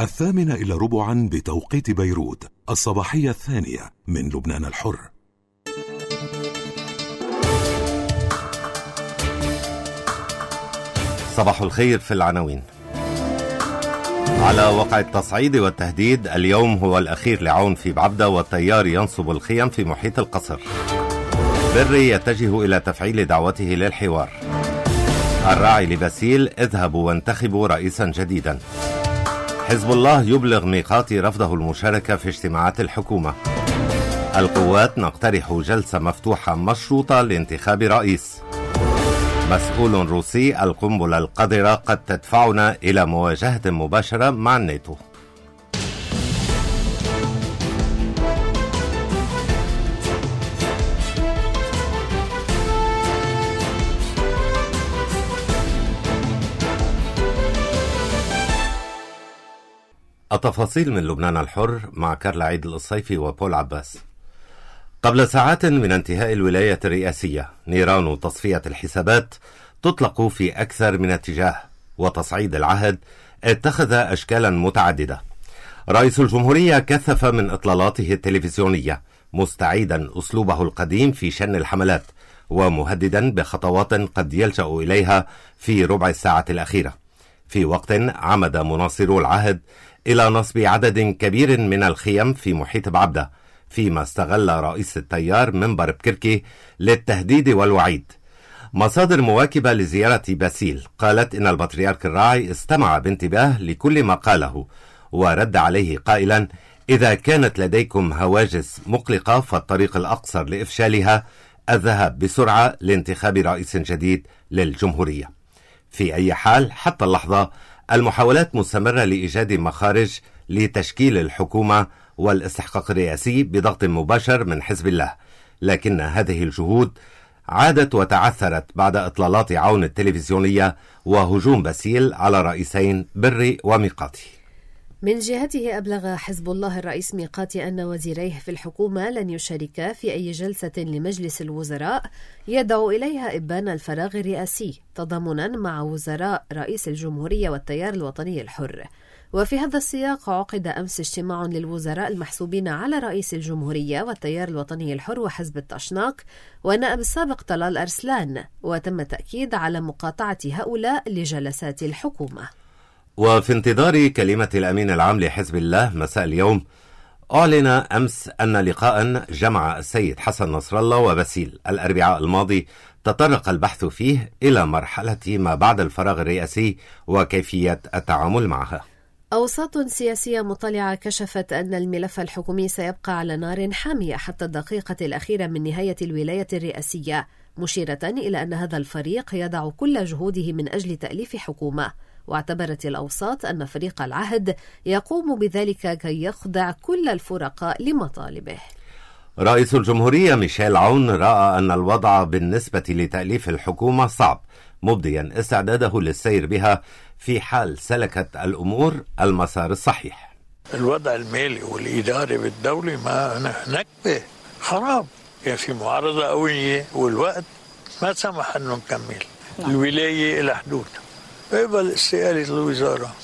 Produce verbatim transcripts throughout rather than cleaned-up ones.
الثامنة إلى ربعا بتوقيت بيروت، الصباحية الثانية من لبنان الحر. صباح الخير. في العناوين: على وقع التصعيد والتهديد، اليوم هو الأخير لعون في بعبدة والتيار ينصب الخيم في محيط القصر. بري يتجه إلى تفعيل دعوته للحوار. الراعي لباسيل: اذهبوا وانتخبوا رئيسا جديدا. حزب الله يبلغ ميقاتي رفضه المشاركة في اجتماعات الحكومة. القوات نقترح جلسة مفتوحة مشروطة لانتخاب رئيس. مسؤول روسي: القنبلة القذرة قد تدفعنا إلى مواجهة مباشرة مع الناتو. التفاصيل من لبنان الحر مع كارلا عيد الصيفي وبول عباس. قبل ساعات من انتهاء الولاية الرئاسية، نيران تصفية الحسابات تطلق في أكثر من اتجاه، وتصعيد العهد اتخذ أشكالا متعددة. رئيس الجمهورية كثف من إطلالاته التلفزيونية، مستعيدا أسلوبه القديم في شن الحملات، ومهددا بخطوات قد يلجأ إليها في ربع الساعة الأخيرة، في وقت عمد مناصرو العهد إلى نصب عدد كبير من الخيم في محيط بعبدة، فيما استغل رئيس التيار منبر بكركي للتهديد والوعيد. مصادر مواكبة لزيارة باسيل قالت إن البطريرك الراعي استمع بانتباه لكل ما قاله، ورد عليه قائلا: إذا كانت لديكم هواجس مقلقة فالطريق الأقصر لإفشالها الذهاب بسرعة لانتخاب رئيس جديد للجمهورية. في أي حال حتى اللحظة المحاولات مستمرة لإيجاد مخارج لتشكيل الحكومة والاستحقاق الرئاسي بضغط مباشر من حزب الله، لكن هذه الجهود عادت وتعثرت بعد إطلالات عون التلفزيونية وهجوم باسيل على رئيسين بري وميقاتي. من جهته أبلغ حزب الله الرئيس ميقاتي أن وزيريه في الحكومة لن يشاركا في أي جلسة لمجلس الوزراء يدعو إليها إبان الفراغ الرئاسي، تضامنا مع وزراء رئيس الجمهورية والتيار الوطني الحر. وفي هذا السياق عقد أمس اجتماع للوزراء المحسوبين على رئيس الجمهورية والتيار الوطني الحر وحزب التشناق والنائب السابق طلال أرسلان، وتم التأكيد على مقاطعة هؤلاء لجلسات الحكومة. وفي انتظار كلمة الأمين العام لحزب الله مساء اليوم، أعلن أمس أن لقاء جمع السيد حسن نصر الله وباسيل الأربعاء الماضي تطرق البحث فيه إلى مرحلة ما بعد الفراغ الرئاسي وكيفية التعامل معها. أوساط سياسية مطلعة كشفت أن الملف الحكومي سيبقى على نار حامية حتى الدقيقة الأخيرة من نهاية الولاية الرئاسية، مشيرة إلى أن هذا الفريق يضع كل جهوده من أجل تأليف حكومة. واعتبرت الأوساط أن فريق العهد يقوم بذلك كي يخضع كل الفرقاء لمطالبه. رئيس الجمهورية ميشيل عون رأى أن الوضع بالنسبة لتأليف الحكومة صعب، مبديا استعداده للسير بها في حال سلكت الأمور المسار الصحيح. الوضع المالي والإداري بالدولة ما نكبة خراب، كان في معارضة قوية والوقت ما سمح أنه نكمل. الولاية إلى حدود قبل استقالة الوزارة.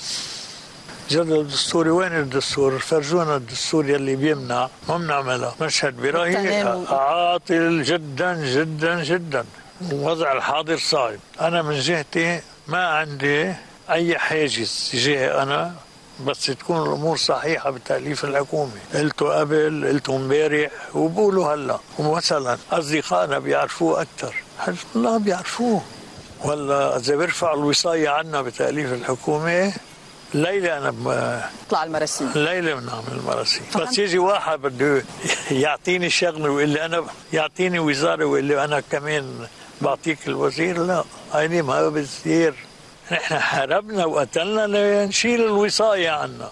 جدل دستوري، وين الدستور؟ فرجونا الدستور يلي بيمنع، ما بنعملها. مشهد برأيي عاطل جدا جدا جدا، الوضع الحاضر صعب. أنا من جهتي ما عندي أي حاجز تجاه أنا، بس تكون الأمور صحيحة بتأليف الحكومة. قلتوا قبل، قلتوا امبارح، وبقولوا هلا. ومثلا أصدقائنا بيعرفوه أكثر، حزب الله بيعرفوه. ولا إذا بيرفع الوصاية عنا بتأليف الحكومة، ليلة أنا طلع المراسيم، ليلة بنعمل المراسيم. بس يجي واحد بده يعطيني شغله ويقول أنا يعطيني وزارة ويقول أنا كمان بعطيك الوزير، لا، هيدي ما بتصير. نحن حاربنا وقتلنا لنشيل الوصاية عنا.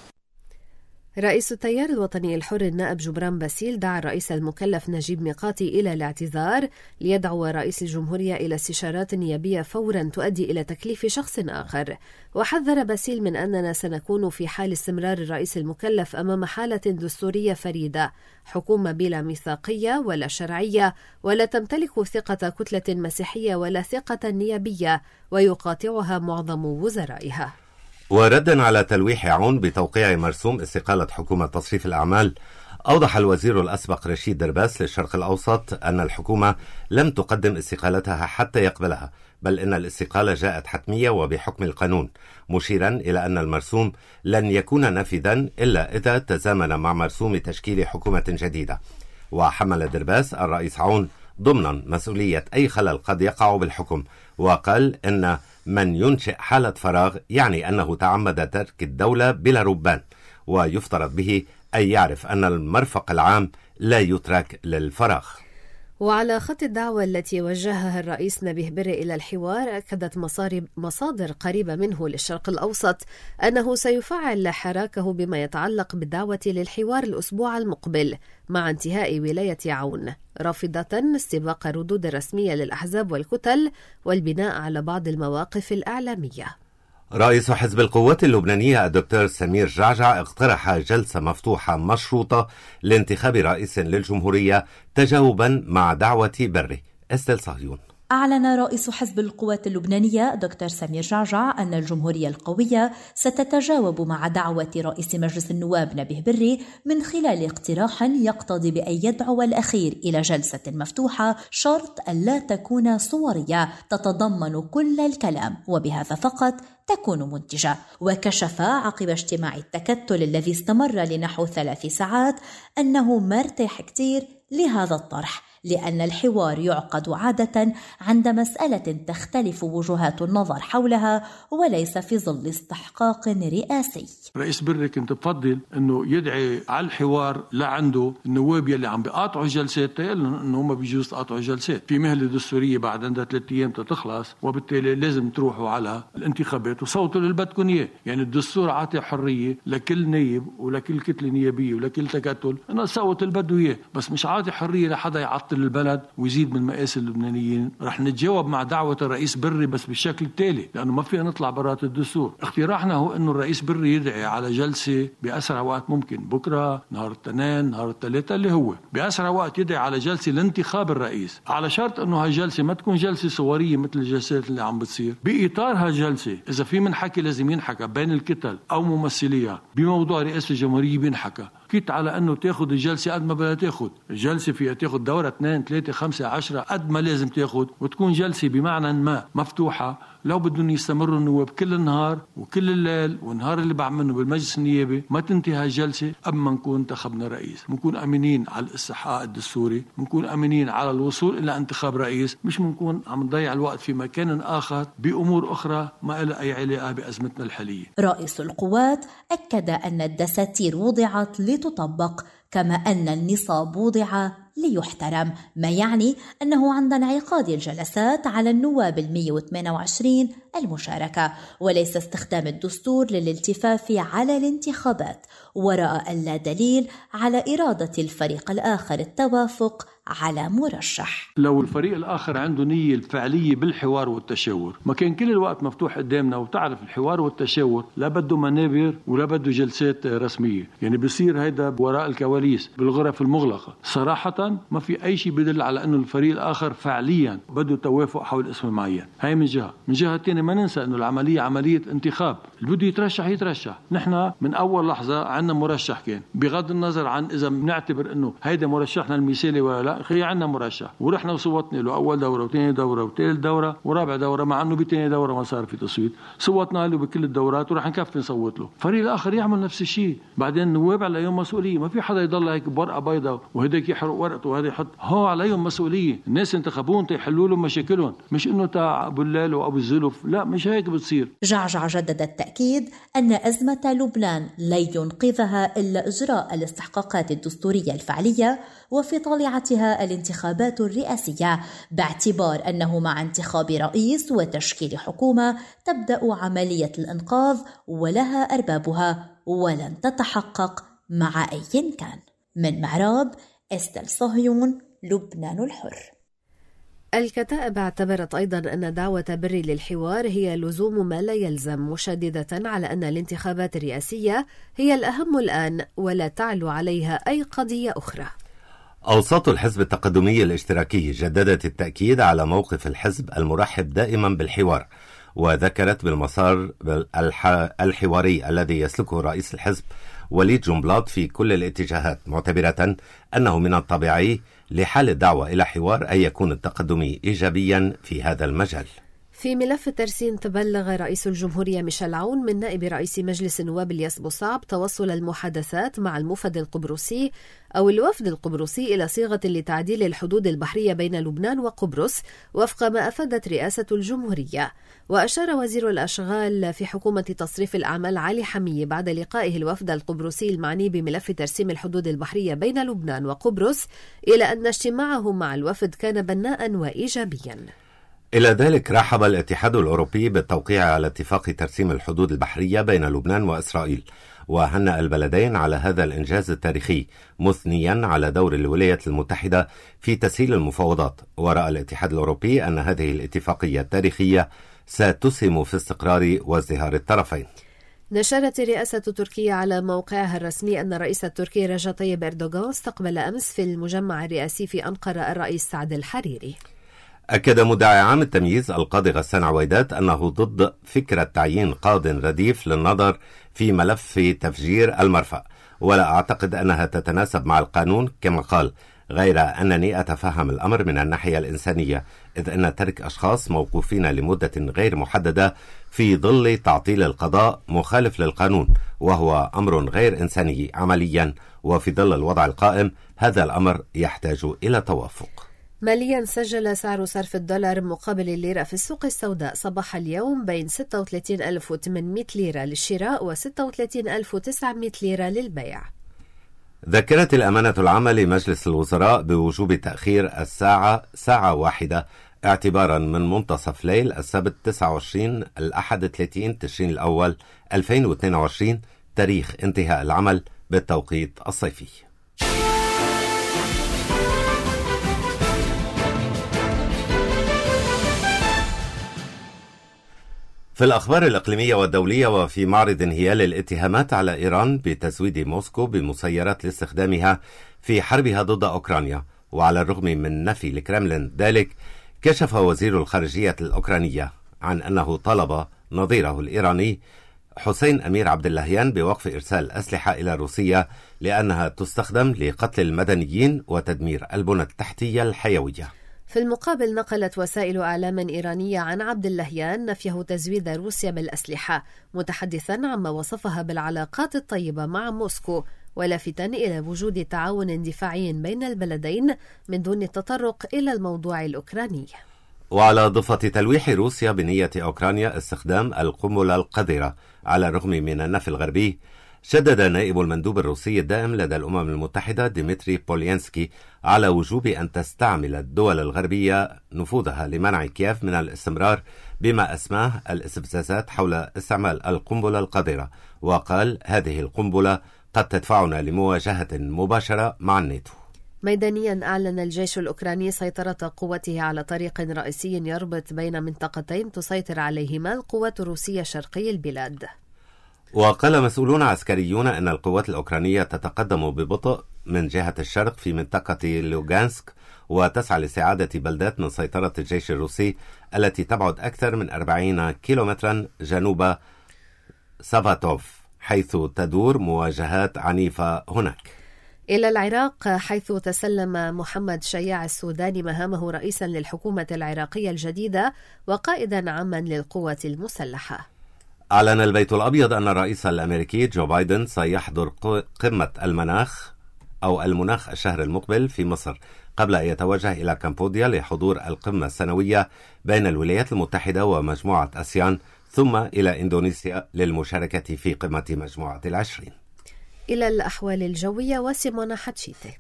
رئيس التيار الوطني الحر النائب جبران باسيل دعا الرئيس المكلف نجيب ميقاتي إلى الاعتذار، ليدعو رئيس الجمهورية إلى استشارات نيابية فورا تؤدي إلى تكليف شخص آخر. وحذر باسيل من أننا سنكون في حال استمرار الرئيس المكلف أمام حالة دستورية فريدة، حكومة بلا ميثاقية ولا شرعية، ولا تمتلك ثقة كتلة مسيحية ولا ثقة نيابية، ويقاطعها معظم وزرائها. وردا على تلويح عون بتوقيع مرسوم استقالة حكومة تصريف الأعمال، أوضح الوزير الأسبق رشيد درباس للشرق الأوسط أن الحكومة لم تقدم استقالتها حتى يقبلها، بل إن الاستقالة جاءت حتمية وبحكم القانون، مشيرا إلى أن المرسوم لن يكون نافذا إلا إذا تزامن مع مرسوم تشكيل حكومة جديدة. وحمل درباس الرئيس عون ضمنا مسؤولية أي خلل قد يقع بالحكم، وقال إن من ينشئ حالة فراغ يعني أنه تعمد ترك الدولة بلا ربان، ويفترض به أن يعرف أن المرفق العام لا يترك للفراغ. وعلى خط الدعوة التي وجهها الرئيس نبيه بري إلى الحوار، أكدت مصادر قريبة منه للشرق الأوسط أنه سيفعل حراكه بما يتعلق بالدعوة للحوار الأسبوع المقبل مع انتهاء ولاية عون، رافضة استباق الردود الرسمية للأحزاب والكتل والبناء على بعض المواقف الإعلامية. رئيس حزب القوات اللبنانية الدكتور سمير جعجع اقترح جلسة مفتوحة مشروطة لانتخاب رئيس للجمهورية تجاوبا مع دعوة بري. استل صهيون. أعلن رئيس حزب القوات اللبنانية دكتور سمير جعجع أن الجمهورية القوية ستتجاوب مع دعوة رئيس مجلس النواب نبيه بري من خلال اقتراح يقتضي بأن يدعو الأخير إلى جلسة مفتوحة، شرط ألا تكون صورية تتضمن كل الكلام وبهذا فقط تكون منتجة. وكشف عقب اجتماع التكتل الذي استمر لنحو ثلاث ساعات أنه مرتاح كتير لهذا الطرح، لأن الحوار يعقد عادة عند مسألة تختلف وجهات النظر حولها وليس في ظل استحقاق رئاسي. رئيس بري كنت بفضل أنه يدعي على الحوار لعنده النواب يلي عم بيقاطعوا جلسات، يقولن أنه هم بيجوز قاطعوا جلسات في مهلة دستورية بعد عندها ثلاثة أيام تتخلص، وبالتالي لازم تروحوا على الانتخابات وصوتوا اللي بدكم إياه. يعني الدستور عاطي حرية لكل نايب ولكل كتلة نيابية ولكل تكتل أنه صوت اللي بده إياه، بس مش عاطي حرية لحدا يعطل البلد ويزيد من مقاس اللبنانيين. رح نتجاوب مع دعوة الرئيس بري بس بالشكل التالي، لأنه ما فينا نطلع برات الدستور. اقتراحنا هو أنه الرئيس بري يدعي على جلسة بأسرع وقت ممكن، بكرة، نهار الاثنين، نهار الثلاثة، اللي هو بأسرع وقت يدعي على جلسة لانتخاب الرئيس، على شرط أنه هالجلسة ما تكون جلسة صورية مثل الجلسات اللي عم بتصير. بإطار هالجلسة إذا في من حكي لازم ينحكى بين الكتل أو ممثليها بموضوع رئاسة الجمهورية بينحكى، كيت على أنه تاخد الجلسة قد ما بدها تاخد. الجلسة فيها تاخد دورة اثنين ثلاثة خمسة عشرة قد ما لازم تاخد، وتكون جلسة بمعنى ما مفتوحة. لو بدهم يستمروا النواب كل النهار وكل الليل والنهار اللي بعد منه بالمجلس النيابي ما تنتهي الجلسة قبل ما نكون انتخبنا رئيس. بنكون أمينين على الاستحقاق الدستوري، بنكون أمينين على الوصول إلى انتخاب رئيس، مش بنكون عم نضيع الوقت في مكان آخر بأمور أخرى ما لها أي علاقة بأزمتنا الحالية. رئيس القوات أكد أن الدساتير وضعت لتطبق، كما أن النصاب وضع ليحترم، ما يعني أنه عند انعقاد الجلسات على النواب المئة وثمانية وعشرين المشاركة، وليس استخدام الدستور للالتفاف على الانتخابات، ورأى ألا دليل على إرادة الفريق الآخر التوافق على مرشح. لو الفريق الآخر عنده نية الفعلية بالحوار والتشاور ما كان كل الوقت مفتوح قدامنا. وتعرف الحوار والتشاور لا بده منابر ولا بده جلسات رسمية، يعني بصير هيدا وراء الكواليس بالغرف المغلقة. صراحة ما في أي شيء بدل على أنه الفريق الآخر فعليا بده توافق حول اسم معين. هاي من جهة. من جهة تانية ما ننسى أنه العملية عملية انتخاب، اللي بده يترشح يترشح. نحن من أول لحظة عنا مرشح كان، بغض النظر عن إذا بنعتبر أنه هيدا مرشحنا المثالي ولا لا، خي عنا مرشح ورحنا وصوتنا له أول دورة وثاني دورة وثالث دورة ورابع دورة، مع أنه بثاني دورة ما صار في تصويت، صوتنا له بكل الدورات ورح نكفي نصوت له. الفريق الآخر يعمل نفس الشيء. بعدين النواب عليهم مسؤولية، ما في حدا يضل هيك بورقة بيضاء وهداك يحرق ورقته وهذا يحط. هو عليهم مسؤولية، الناس انتخبون تيحلوا لهم مشاكلهم، مش إنه تاع أبو الليل وأبو الزلف، لا مش هيك بتصير. جعجع جدد التأكيد أن أزمة لبنان لا ينقذها إلا إجراء الاستحقاقات الدستورية الفعلية وفي طليعتها الانتخابات الرئاسية، باعتبار أنه مع انتخاب رئيس وتشكيل حكومة تبدأ عملية الإنقاذ ولها أربابها ولن تتحقق مع أي كان. من معراب، استل صهيون، لبنان الحر. الكتائب اعتبرت أيضا أن دعوة بري للحوار هي لزوم ما لا يلزم، مشددة على أن الانتخابات الرئاسية هي الأهم الآن ولا تعلو عليها أي قضية أخرى. أوساط الحزب التقدمي الاشتراكي جددت التأكيد على موقف الحزب المرحب دائما بالحوار، وذكرت بالمسار الحواري الذي يسلكه رئيس الحزب وليد جنبلاط في كل الاتجاهات، معتبرة أنه من الطبيعي لحال الدعوة إلى حوار أن يكون التقدم إيجابيا في هذا المجال. في ملف الترسين، تبلغ رئيس الجمهورية ميشيل عون من نائب رئيس مجلس النواب الياس بوصعب توصل المحادثات مع الموفد القبرصي أو الوفد القبرصي إلى صيغة لتعديل الحدود البحرية بين لبنان وقبرص وفق ما أفادت رئاسة الجمهورية. وأشار وزير الأشغال في حكومة تصريف الأعمال علي حمية بعد لقائه الوفد القبرصي المعني بملف ترسيم الحدود البحرية بين لبنان وقبرص إلى أن اجتماعه مع الوفد كان بناء وإيجابيا. إلى ذلك رحب الاتحاد الأوروبي بالتوقيع على اتفاق ترسيم الحدود البحرية بين لبنان وإسرائيل، وهنأ البلدين على هذا الإنجاز التاريخي، مثنيا على دور الولايات المتحدة في تسهيل المفاوضات. ورأى الاتحاد الأوروبي أن هذه الاتفاقية التاريخية ستسهم في استقرار وازدهار الطرفين. نشرت الرئاسة التركية على موقعها الرسمي أن الرئيس التركي رجب طيب إردوغان استقبل أمس في المجمع الرئاسي في أنقرة الرئيس سعد الحريري. أكد مدعي عام التمييز القاضي غسان عويدات أنه ضد فكرة تعيين قاض رديف للنظر في ملف تفجير المرفأ، ولا أعتقد أنها تتناسب مع القانون كما قال، غير أنني أتفهم الأمر من الناحية الإنسانية، إذ أن ترك أشخاص موقوفين لمدة غير محددة في ظل تعطيل القضاء مخالف للقانون، وهو أمر غير إنساني عمليا، وفي ظل الوضع القائم هذا الأمر يحتاج إلى توافق. ماليا، سجل سعر صرف الدولار مقابل الليرة في السوق السوداء صباح اليوم بين ستة وثلاثين ألف وثمانمائة ليرة للشراء و ستة وثلاثين ألف وتسعمائة ليرة للبيع. ذكرت الأمانة العامة لمجلس الوزراء بوجوب تأخير الساعة ساعة واحدة اعتبارا من منتصف ليل السبت تسعة وعشرين الأحد ثلاثين تشرين الأول ألفين واثنين وعشرين تاريخ انتهاء العمل بالتوقيت الصيفي. في الأخبار الإقليمية والدولية، وفي معرض انهيال الاتهامات على إيران بتزويد موسكو بمسيرات لاستخدامها في حربها ضد أوكرانيا، وعلى الرغم من نفي الكرملين ذلك، كشف وزير الخارجية الأوكرانية عن أنه طلب نظيره الإيراني حسين أمير عبد اللهيان بوقف إرسال أسلحة إلى روسيا لأنها تستخدم لقتل المدنيين وتدمير البنى التحتية الحيوية. في المقابل، نقلت وسائل إعلام إيرانية عن عبد اللهيان نفيه تزويد روسيا بالأسلحة، متحدثا عما وصفها بالعلاقات الطيبة مع موسكو، ولافتا إلى وجود تعاون دفاعي بين البلدين من دون التطرق إلى الموضوع الأوكراني. وعلى ضفة تلويح روسيا بنية أوكرانيا استخدام القنبلة القذرة على الرغم من النفي الغربي، شدد نائب المندوب الروسي الدائم لدى الأمم المتحدة ديمتري بوليانسكي على وجوب أن تستعمل الدول الغربية نفوذها لمنع كييف من الاستمرار بما أسماه الاستفزازات حول استعمال القنبلة القذرة، وقال هذه القنبلة قد تدفعنا لمواجهة مباشرة مع الناتو. ميدانيا، أعلن الجيش الأوكراني سيطرة قوته على طريق رئيسي يربط بين منطقتين تسيطر عليهما القوات الروسية شرقي البلاد. وقال مسؤولون عسكريون أن القوات الأوكرانية تتقدم ببطء من جهة الشرق في منطقة لوغانسك، وتسعى لاستعادة بلدات من سيطرة الجيش الروسي التي تبعد أكثر من أربعين كيلومترا جنوب سافاتوف، حيث تدور مواجهات عنيفة هناك. إلى العراق، حيث تسلم محمد شياع السوداني مهامه رئيسا للحكومة العراقية الجديدة وقائدا عاما للقوات المسلحة. أعلن البيت الأبيض أن الرئيس الأمريكي جو بايدن سيحضر قمة المناخ أو المناخ الشهر المقبل في مصر، قبل أن يتوجه إلى كمبوديا لحضور القمة السنوية بين الولايات المتحدة ومجموعة آسيان، ثم إلى إندونيسيا للمشاركة في قمة مجموعة العشرين. إلى الأحوال الجوية وسيمونا حتشيتي.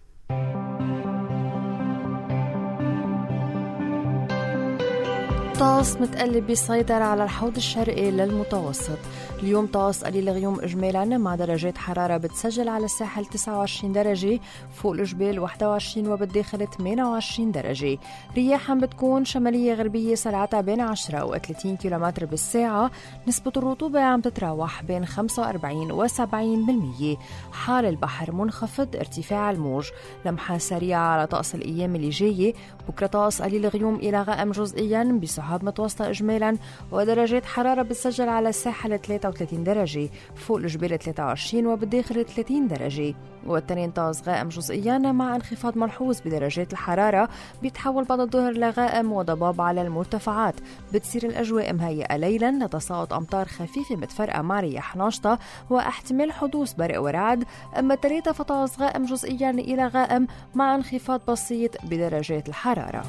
طقس متقلب بيسيطر على الحوض الشرقي للمتوسط. اليوم طقس قليل غيوم إجمالا مع درجات حرارة بتسجل على الساحل تسعة وعشرين درجة، فوق الجبال واحد وعشرين وبالداخل ثمانية وعشرين درجة. رياح عم بتكون شمالية غربية سرعتها بين عشرة و ثلاثين كيلومتر بالساعة. نسبة الرطوبة عم تتراوح بين خمسة وأربعين و سبعين بالمية. حال البحر منخفض، ارتفاع الموج. لمحة سريعة على طقس الأيام اللي جاية. بكرة طقس قليل غيوم إلى غائم جزئيا بسحب سحاب متوسطة إجمالا، ودرجات حرارة بتسجل على الساحل ثلاثة وثلاثين درجة، فوق الجبال ثلاثة وعشرين وبالداخل ثلاثين درجة. والتنين طقس غائم جزئيا مع انخفاض ملحوظ بدرجات الحرارة، بيتحول بعد الظهر لغائم وضباب على المرتفعات. بتصير الأجواء مهيئة ليلا لتساقط أمطار خفيفة متفرقة مع رياح ناشطة واحتمال حدوث برق ورعد. أما الثلاثة فطقس غائم جزئيا إلى غائم مع انخفاض بسيط بدرجات الحرارة.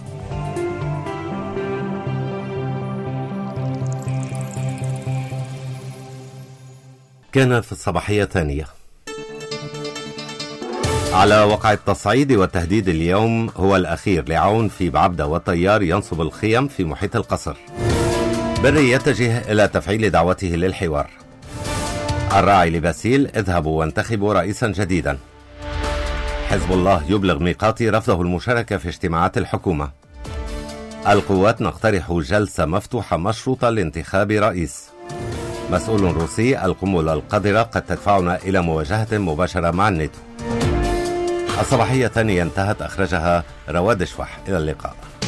كان في الصباحية الثانية. على وقع التصعيد والتهديد اليوم هو الأخير لعون في بعبدة، والطيار ينصب الخيم في محيط القصر. بري يتجه إلى تفعيل دعوته للحوار. الراعي لباسيل: اذهبوا وانتخبوا رئيسا جديدا. حزب الله يبلغ ميقاتي رفضه المشاركة في اجتماعات الحكومة. القوات نقترح جلسة مفتوحة مشروطة لانتخاب رئيس. مسؤول روسي: القنبلة القذرة قد تدفعنا إلى مواجهة مباشرة مع الناتو. الصباحية الثانية انتهت، أخرجها رواد شوح. إلى اللقاء.